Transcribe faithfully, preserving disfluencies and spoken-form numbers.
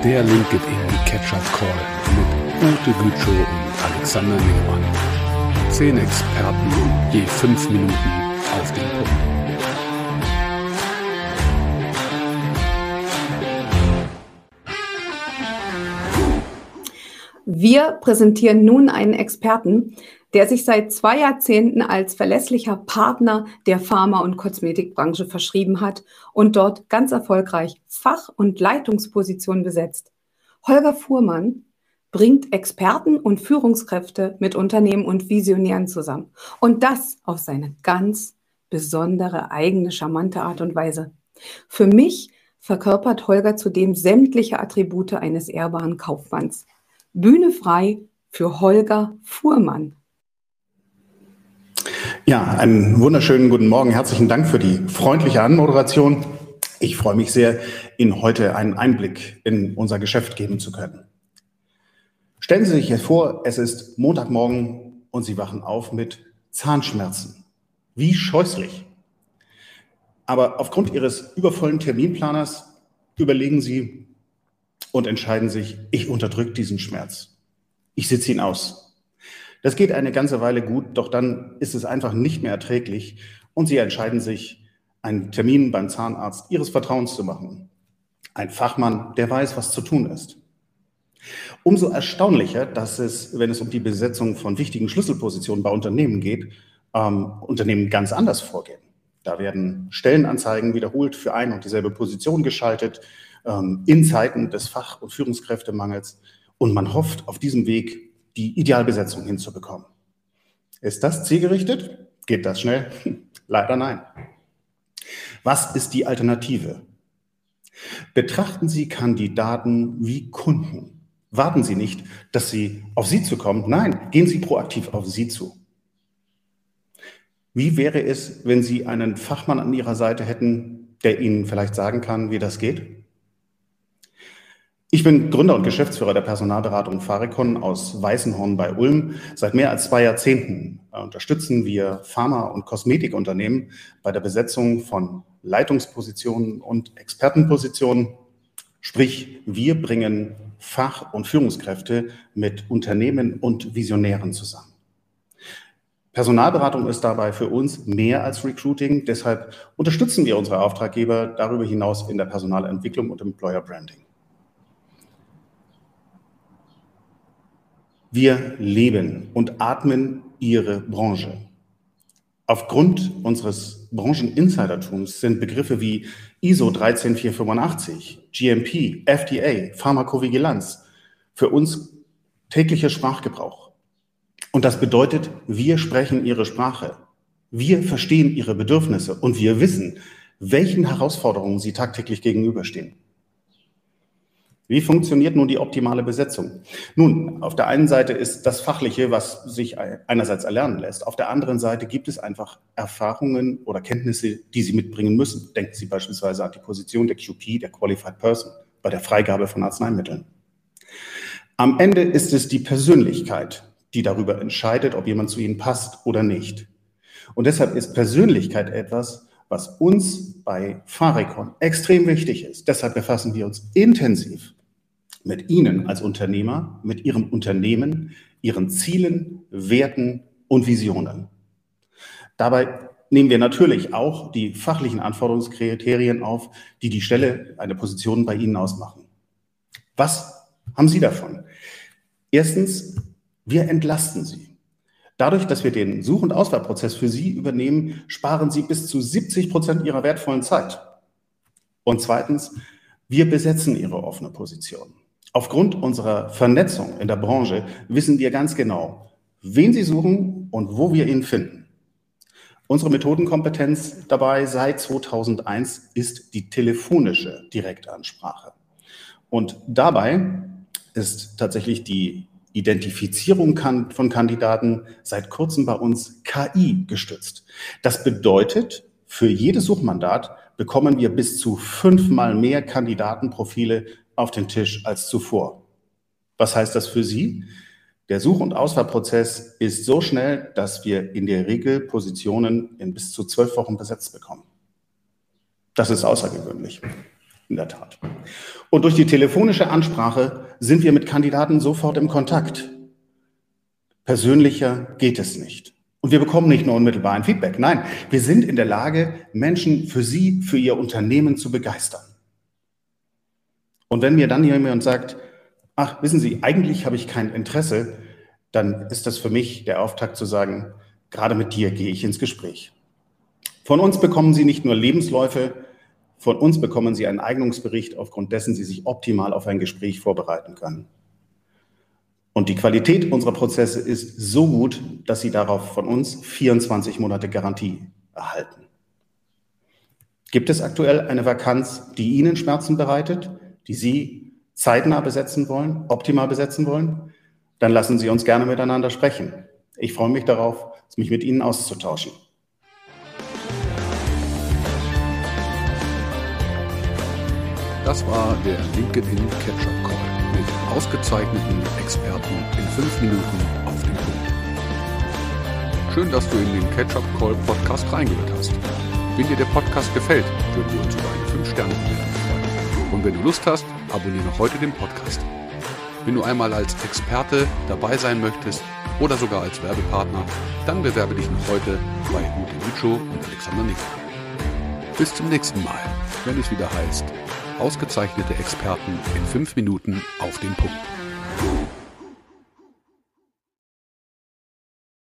Der LinkedIn Catch-up Call mit Ute Gütschow und Alexander Nehmann. Zehn Experten, je fünf Minuten auf den Punkt. Wir präsentieren nun einen Experten, der sich seit zwei Jahrzehnten als verlässlicher Partner der Pharma- und Kosmetikbranche verschrieben hat und dort ganz erfolgreich Fach- und Leitungspositionen besetzt. Holger Fuhrmann bringt Experten und Führungskräfte mit Unternehmen und Visionären zusammen. Und das auf seine ganz besondere, eigene, charmante Art und Weise. Für mich verkörpert Holger zudem sämtliche Attribute eines ehrbaren Kaufmanns. Bühne frei für Holger Fuhrmann. Ja, einen wunderschönen guten Morgen. Herzlichen Dank für die freundliche Anmoderation. Ich freue mich sehr, Ihnen heute einen Einblick in unser Geschäft geben zu können. Stellen Sie sich jetzt vor, es ist Montagmorgen und Sie wachen auf mit Zahnschmerzen. Wie scheußlich. Aber aufgrund Ihres übervollen Terminplaners überlegen Sie und entscheiden sich, ich unterdrücke diesen Schmerz. Ich sitze ihn aus. Das geht eine ganze Weile gut, doch dann ist es einfach nicht mehr erträglich und Sie entscheiden sich, einen Termin beim Zahnarzt Ihres Vertrauens zu machen. Ein Fachmann, der weiß, was zu tun ist. Umso erstaunlicher, dass es, wenn es um die Besetzung von wichtigen Schlüsselpositionen bei Unternehmen geht, ähm, Unternehmen ganz anders vorgehen. Da werden Stellenanzeigen wiederholt für ein und dieselbe Position geschaltet, ähm, in Zeiten des Fach- und Führungskräftemangels, und man hofft, auf diesem Weg die Idealbesetzung hinzubekommen. Ist das zielgerichtet? Geht das schnell? Leider nein. Was ist die Alternative? Betrachten Sie Kandidaten wie Kunden. Warten Sie nicht, dass sie auf Sie zukommen. Nein, gehen Sie proaktiv auf Sie zu. Wie wäre es, wenn Sie einen Fachmann an Ihrer Seite hätten, der Ihnen vielleicht sagen kann, wie das geht? Ich bin Gründer und Geschäftsführer der Personalberatung Pharecon aus Weißenhorn bei Ulm. Seit mehr als zwei Jahrzehnten unterstützen wir Pharma- und Kosmetikunternehmen bei der Besetzung von Leitungspositionen und Expertenpositionen. Sprich, wir bringen Fach- und Führungskräfte mit Unternehmen und Visionären zusammen. Personalberatung ist dabei für uns mehr als Recruiting. Deshalb unterstützen wir unsere Auftraggeber darüber hinaus in der Personalentwicklung und Employer Branding. Wir leben und atmen Ihre Branche. Aufgrund unseres Brancheninsidertums sind Begriffe wie I S O dreizehn vier fünfundachtzig, G M P, F D A, Pharmakovigilanz für uns täglicher Sprachgebrauch. Und das bedeutet, wir sprechen Ihre Sprache, wir verstehen Ihre Bedürfnisse und wir wissen, welchen Herausforderungen Sie tagtäglich gegenüberstehen. Wie funktioniert nun die optimale Besetzung? Nun, auf der einen Seite ist das Fachliche, was sich einerseits erlernen lässt. Auf der anderen Seite gibt es einfach Erfahrungen oder Kenntnisse, die Sie mitbringen müssen. Denken Sie beispielsweise an die Position der Q P, der Qualified Person, bei der Freigabe von Arzneimitteln. Am Ende ist es die Persönlichkeit, die darüber entscheidet, ob jemand zu Ihnen passt oder nicht. Und deshalb ist Persönlichkeit etwas, was uns bei Pharecon extrem wichtig ist. Deshalb befassen wir uns intensiv mit Ihnen als Unternehmer, mit Ihrem Unternehmen, Ihren Zielen, Werten und Visionen. Dabei nehmen wir natürlich auch die fachlichen Anforderungskriterien auf, die die Stelle, eine Position bei Ihnen ausmachen. Was haben Sie davon? Erstens, wir entlasten Sie. Dadurch, dass wir den Such- und Auswahlprozess für Sie übernehmen, sparen Sie bis zu siebzig Prozent Ihrer wertvollen Zeit. Und zweitens, wir besetzen Ihre offene Position. Aufgrund unserer Vernetzung in der Branche wissen wir ganz genau, wen Sie suchen und wo wir ihn finden. Unsere Methodenkompetenz dabei seit zweitausendeins ist die telefonische Direktansprache. Und dabei ist tatsächlich die Identifizierung von Kandidaten seit kurzem bei uns K I gestützt. Das bedeutet, für jedes Suchmandat bekommen wir bis zu fünfmal mehr Kandidatenprofile auf den Tisch als zuvor. Was heißt das für Sie? Der Such- und Auswahlprozess ist so schnell, dass wir in der Regel Positionen in bis zu zwölf Wochen besetzt bekommen. Das ist außergewöhnlich, in der Tat. Und durch die telefonische Ansprache sind wir mit Kandidaten sofort im Kontakt. Persönlicher geht es nicht. Und wir bekommen nicht nur unmittelbar ein Feedback. Nein, wir sind in der Lage, Menschen für sie, für ihr Unternehmen zu begeistern. Und wenn mir dann jemand sagt, ach, wissen Sie, eigentlich habe ich kein Interesse, dann ist das für mich der Auftakt zu sagen, gerade mit dir gehe ich ins Gespräch. Von uns bekommen Sie nicht nur Lebensläufe, von uns bekommen Sie einen Eignungsbericht, aufgrund dessen Sie sich optimal auf ein Gespräch vorbereiten können. Und die Qualität unserer Prozesse ist so gut, dass Sie darauf von uns vierundzwanzig Monate Garantie erhalten. Gibt es aktuell eine Vakanz, die Ihnen Schmerzen bereitet, die Sie zeitnah besetzen wollen, optimal besetzen wollen? Dann lassen Sie uns gerne miteinander sprechen. Ich freue mich darauf, mich mit Ihnen auszutauschen. Das war der LinkedIn Catch-up Call mit ausgezeichneten Experten in fünf Minuten auf den Punkt. Schön, dass du in den Catch-up Call Podcast reingehört hast. Wenn dir der Podcast gefällt, würden wir uns über eine fünf Sterne Bewertung freuen. Und wenn du Lust hast, abonniere noch heute den Podcast. Wenn du einmal als Experte dabei sein möchtest oder sogar als Werbepartner, dann bewerbe dich noch heute bei Ute Gütschow und Alexander Nick. Bis zum nächsten Mal, wenn es wieder heißt, ausgezeichnete Experten in fünf Minuten auf den Punkt.